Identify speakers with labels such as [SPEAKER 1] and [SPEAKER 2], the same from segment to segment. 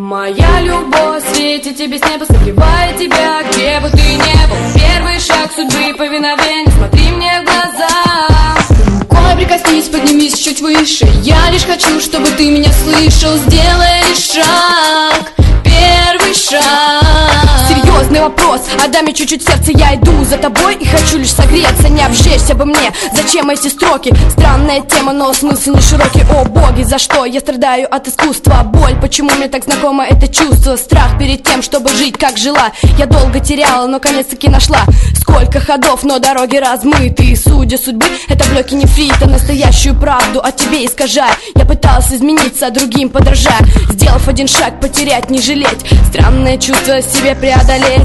[SPEAKER 1] Моя любовь светит тебе с неба, согревает тебя, где бы ты ни был. Первый шаг судьбы, повиновение, смотри мне в глаза. Рукой прикоснись, поднимись чуть выше. Я лишь хочу, чтобы ты меня слышал. Сделай лишь шаг, первый шаг. Серьезный вопрос, отдай мне чуть-чуть сердца, я иду за тобой и хочу лишь согреться, не обжечься бы мне. Зачем эти строки? Странная тема, но смысл не широкий. О боги, за что я страдаю от искусства? Боль, почему мне так знакомо это чувство? Страх перед тем, чтобы жить, как жила. Я долго теряла, но конец-таки нашла. Сколько ходов, но дороги размыты. Судя судьбы, это блоки нефрита. Настоящую правду о тебе искажая. Я пыталась измениться, другим подражая. Сделав один шаг, потерять, не жалеть. Странное чувство себе преодолеть.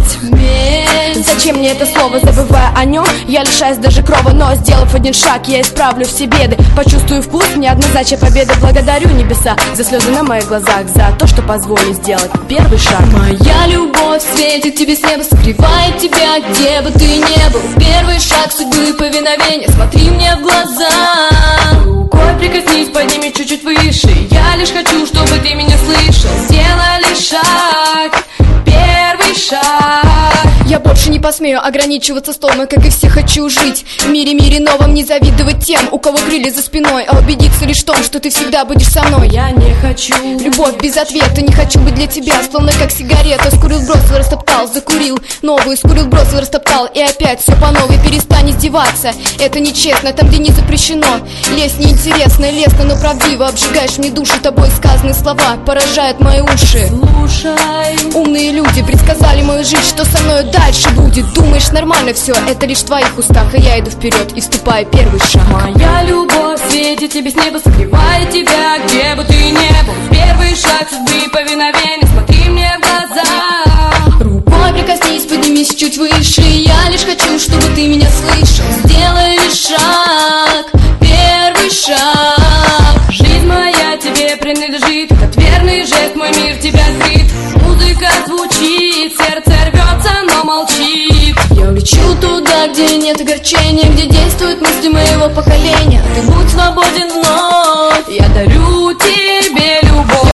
[SPEAKER 1] Зачем мне это слово, забывая о нем? Я лишаюсь даже крова, но сделав один шаг, я исправлю все беды. Почувствую вкус, мне однозначно победы. Благодарю небеса за слезы на моих глазах, за то, что позволили сделать первый шаг. Моя любовь светит тебе с неба, согревает тебя, где бы ты ни был. Первый шаг судьбы, повиновение, смотри мне в глаза. Рукой прикоснись, подними чуть-чуть выше. Я лишь хочу, чтобы ты меня слышал. Сделай лишь шаг, первый шаг. Я больше не посмею ограничиваться столом, как и все хочу жить в мире новом, не завидовать тем, у кого крылья за спиной, а убедиться лишь в том, что ты всегда будешь со мной. Я не хочу любовь без ответа, не хочу быть для тебя словно как сигарета. Скурил, бросил, растоптал, закурил новую, скурил, бросил, растоптал, и опять все по новой. Перестань издеваться, это нечестно, там где не запрещено. Лезть неинтересно, лестно, но правдиво. Обжигаешь мне душу, тобой сказанные слова поражают мои уши. Слушай, умные люди предсказали мою жизнь, что со мной дальше будет. Думаешь, нормально все, это лишь в твоих устах, а я иду вперед и вступаю первый шаг. Моя любовь светит тебе с неба, согревает тебя, где бы ты ни был. Первый шаг судьбы, повиновение, смотри мне в глаза. Рукой прикоснись, поднимись чуть выше. Я лишь хочу, чтобы ты меня слышал. Сделай лишь шаг, первый шаг. Жизнь моя тебе принадлежит, как верный жест, мой мир тебя открыт. Музыка звучит, сердце рвется, но молчит. Я лечу туда, где нет огорчения, где действуют мысли моего поколения. Ты будь свободен вновь, я дарю